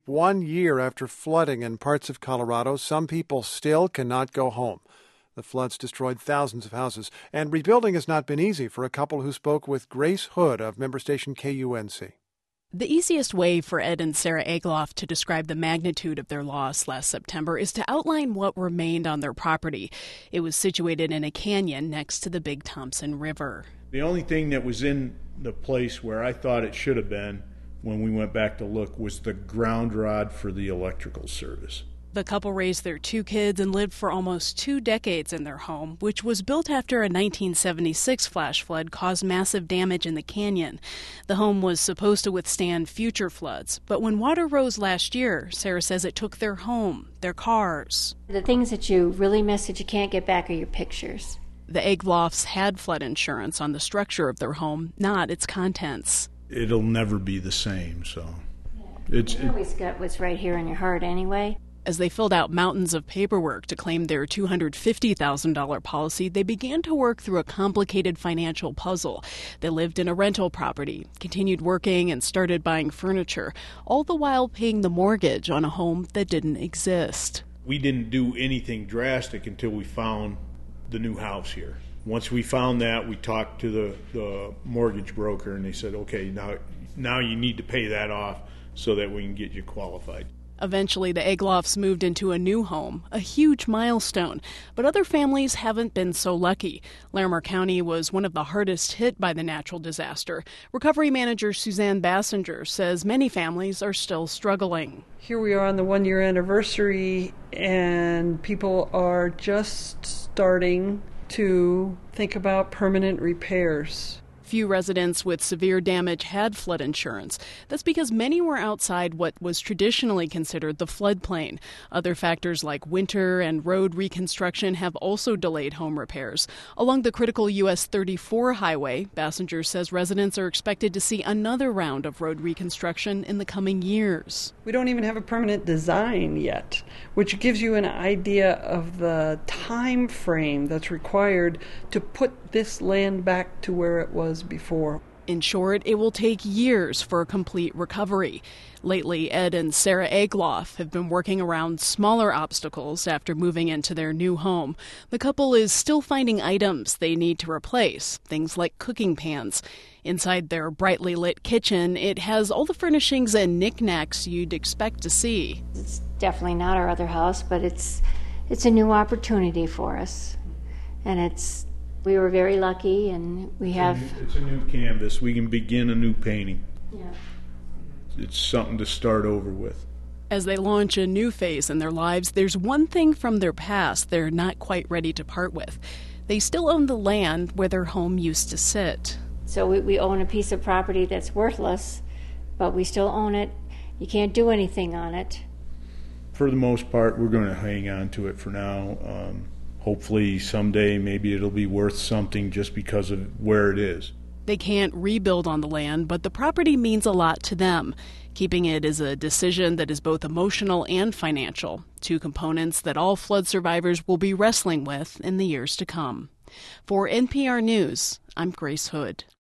1 year after flooding in parts of Colorado, some people still cannot go home. The floods destroyed thousands of houses, and rebuilding has not been easy for a couple who spoke with Grace Hood of member station KUNC. The easiest way for Ed and Sarah Egloff to describe the magnitude of their loss last September is to outline what remained on their property. It was situated in a canyon next to the Big Thompson River. The only thing that was in the place where I thought it should have been when we went back to look was the ground rod for the electrical service. The couple raised their 2 kids and lived for almost 2 decades in their home, which was built after a 1976 flash flood caused massive damage in the canyon. The home was supposed to withstand future floods, but when water rose last year, Sarah says it took their home, their cars. The things that you really miss that you can't get back are your pictures. The Egloffs had flood insurance on the structure of their home, not its contents. It'll never be the same, so You always got what's right here in your heart anyway. As they filled out mountains of paperwork to claim their $250,000 policy, they began to work through a complicated financial puzzle. They lived in a rental property, continued working, and started buying furniture, all the while paying the mortgage on a home that didn't exist. We didn't do anything drastic until we found the new house here. Once we found that, we talked to the mortgage broker, and they said, okay, now you need to pay that off so that we can get you qualified. Eventually, the Egloffs moved into a new home, a huge milestone. But other families haven't been so lucky. Larimer County was one of the hardest hit by the natural disaster. Recovery manager Suzanne Bassinger says many families are still struggling. Here we are on the 1-year anniversary, and people are just starting to think about permanent repairs. Few residents with severe damage had flood insurance. That's because many were outside what was traditionally considered the floodplain. Other factors like winter and road reconstruction have also delayed home repairs. Along the critical US 34 highway, Bassinger says residents are expected to see another round of road reconstruction in the coming years. We don't even have a permanent design yet, which gives you an idea of the time frame that's required to put this land back to where it was before. In short, it will take years for a complete recovery. Lately, Ed and Sarah Egloff have been working around smaller obstacles after moving into their new home. The couple is still finding items they need to replace, things like cooking pans. Inside their brightly lit kitchen, it has all the furnishings and knickknacks you'd expect to see. It's definitely not our other house, but it's a new opportunity for us. And we were very lucky, and we have... It's a new canvas. We can begin a new painting. Yeah. It's something to start over with. As they launch a new phase in their lives, there's one thing from their past they're not quite ready to part with. They still own the land where their home used to sit. So we own a piece of property that's worthless, but we still own it. You can't do anything on it. For the most part, we're going to hang on to it for now. Hopefully someday maybe it'll be worth something just because of where it is. They can't rebuild on the land, but the property means a lot to them. Keeping it is a decision that is both emotional and financial, 2 components that all flood survivors will be wrestling with in the years to come. For NPR News, I'm Grace Hood.